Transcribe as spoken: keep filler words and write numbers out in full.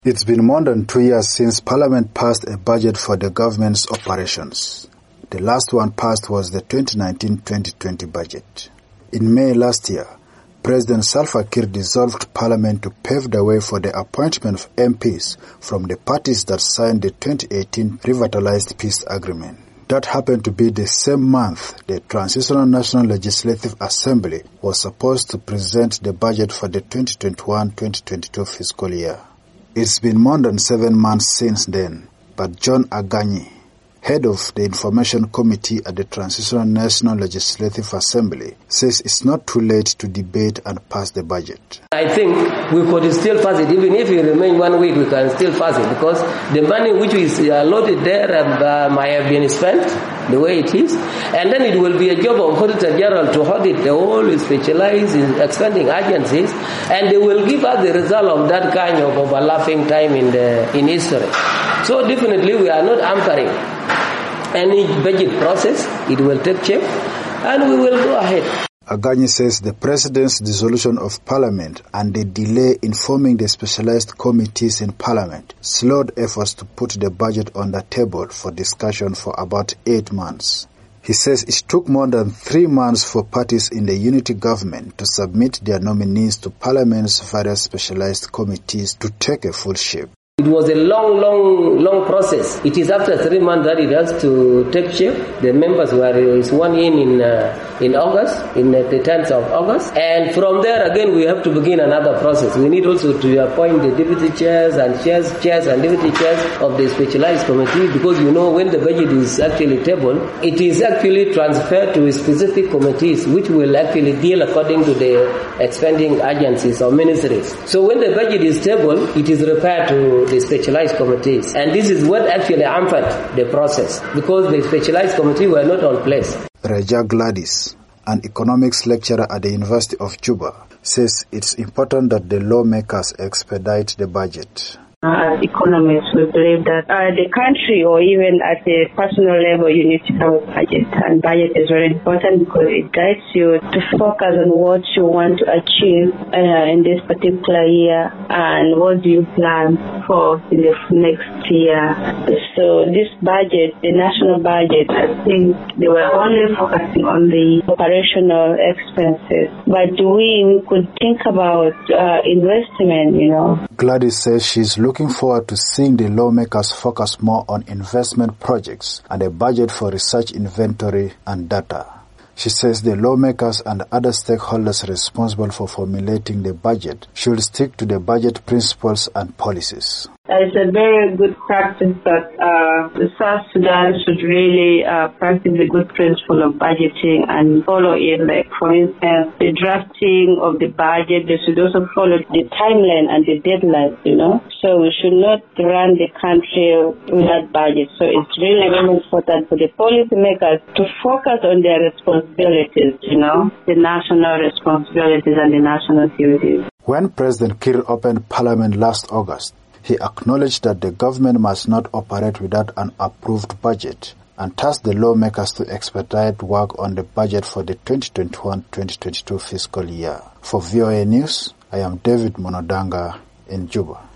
It's been more than two years since Parliament passed a budget for the government's operations. The last one passed was the twenty nineteen twenty twenty budget. In May last year, President Salva Kiir dissolved Parliament to pave the way for the appointment of M Ps from the parties that signed the twenty eighteen Revitalized Peace Agreement. That happened to be the same month the Transitional National Legislative Assembly was supposed to present the budget for the twenty twenty-one twenty twenty-two fiscal year. It's been more than seven months since then, but John Aganyi, head of the Information Committee at the Transitional National Legislative Assembly, says it's not too late to debate and pass the budget. I think we could still pass it. Even if we remain one week, we can still pass it because the money which is allotted there uh, might have been spent the way it is. And then it will be a job of Auditor General to audit the whole specialized in expanding agencies, and they will give us the result of that kind of overlapping time in the in history. So definitely we are not hampering any budget process. It will take shape and we will go ahead. Aganyi says the President's dissolution of Parliament and the delay in forming the specialized committees in Parliament slowed efforts to put the budget on the table for discussion for about eight months. He says it took more than three months for parties in the unity government to submit their nominees to Parliament's various specialized committees to take a full shape. It was a long, long, long process. It is after three months that it has to take shape. The members were sworn in in, uh, in August, in uh, the tenth of August. And from there again, we have to begin another process. We need also to appoint the deputy chairs and chairs, chairs and deputy chairs of the specialized committee, because you know when the budget is actually tabled, it is actually transferred to specific committees which will actually deal according to the expanding agencies or ministries. So when the budget is tabled, it is referred to the specialized committees. And this is what actually hampered the process, because the specialized committee were not on place. Raja Gladys, an economics lecturer at the University of Juba, says it's important that the lawmakers expedite the budget. As economists, we believe that uh, the country or even at the personal level, you need to have a budget. And budget is very important because it guides you to focus on what you want to achieve uh, in this particular year and what do you plan for in the next year. So this budget, the national budget, I think they were only focusing on the operational expenses. But we, we could think about uh, investment, you know. Gladys says she's looking Looking forward to seeing the lawmakers focus more on investment projects and a budget for research inventory and data. She says the lawmakers and other stakeholders responsible for formulating the budget should stick to the budget principles and policies. It's a very good practice that uh, South Sudan should really uh, practice the good principle of budgeting and follow it. Like, for instance, the drafting of the budget, they should also follow the timeline and the deadlines, you know. So we should not run the country without budget. So it's really, really important for the policymakers to focus on their responsibilities, you know, the national responsibilities and the national duties. When President Kiir opened Parliament last August, he acknowledged that the government must not operate without an approved budget and tasked the lawmakers to expedite work on the budget for the twenty twenty-one twenty twenty-two fiscal year. For V O A News, I am David Monodanga in Juba.